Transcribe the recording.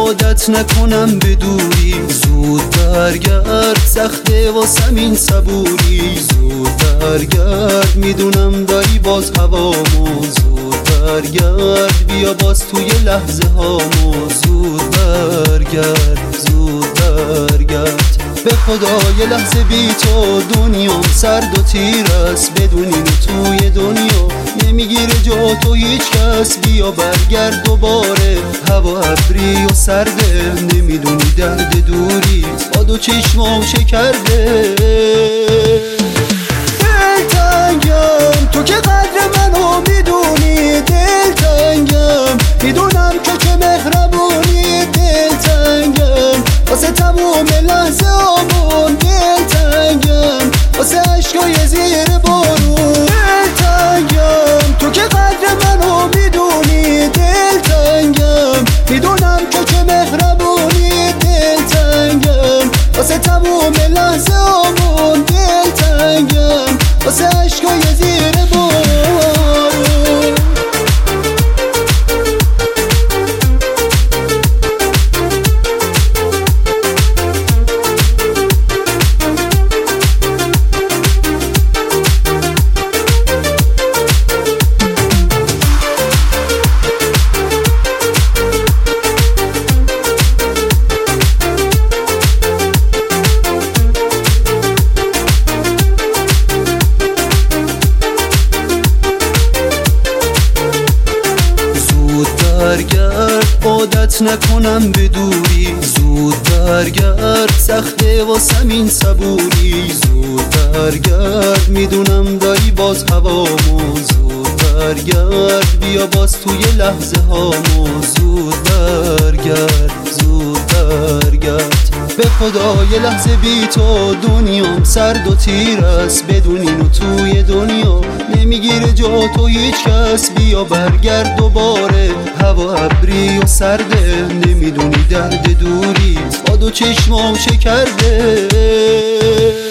عادت نکنم به دوری. زود برگرد سخته واسم این صبوری. زود برگرد میدونم داری باز هوامو. زود برگرد بیا باز توی لحظه هامو. زود برگرد زود برگرد. به خدا یه لحظه بی تو دنیام سرد و تیر است. بدون اینو توی دنیا نمیگیره جا تو هیچ کس. بیا برگرد دوباره، هوا ابری و سرده. نمیدونی درد دوری با دو چشمام شکرده. دلتنگم تو که قدر منو میدونی. دلتنگم میدونم که مهربونی. دلتنگم واسه تموم لحظه آمون. دلتنگم واسه عشقای زیر بارون. دلتنگم تو که قدر منو میدونی. دلتنگم میدونم که مهربونی. دلتنگم واسه تموم لحظه آمون. دلتنگم واسه عشقای زیر بارون. برگرد عادت نکنم به دوری. زود برگرد سخته واسم این صبوری. زود برگرد میدونم داری باز هوامو. زود برگرد بیا باز توی لحظه هامو. زود برگرد زود برگرد. به خدا یه لحظه بی تو دنیام سرد و تیر است. بدون اینو توی دنیا نمیگیره جا تو هیچ کس. بیا برگرد دوباره، هوا ابری و سرده. نمیدونی درد دوری با دو چشمام شکرده.